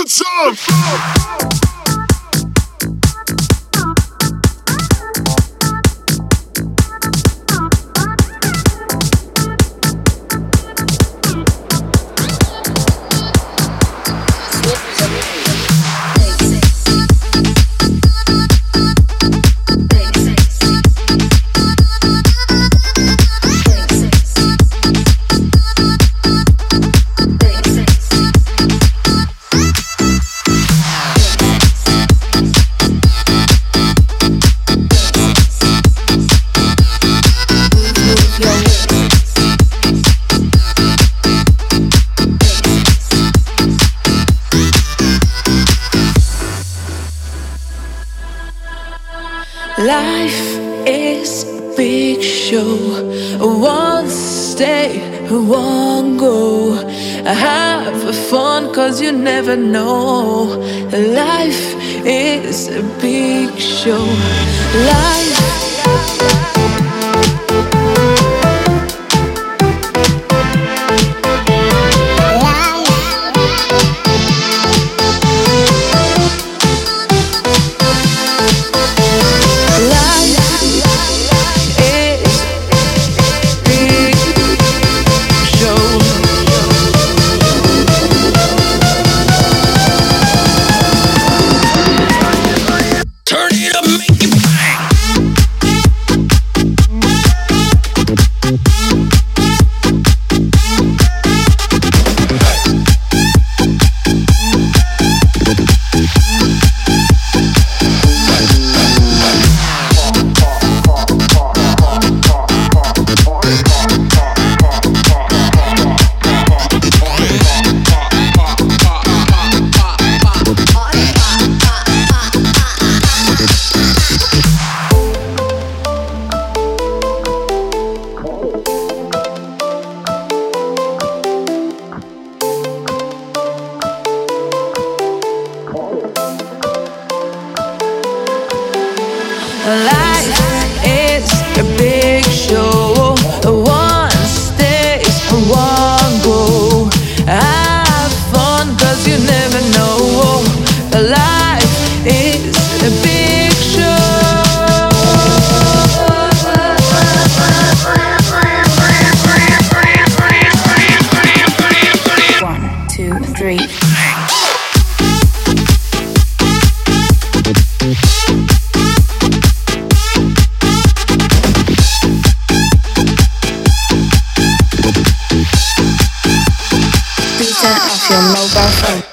the jump. Life is a big show. One stay, one go. Have fun, cause you never know. Life is a big show. Life. Life is a big show. One stays, one go. Have fun, cause you never know. Life is a big show. 1, 2, 3. Turn off your mobile phone.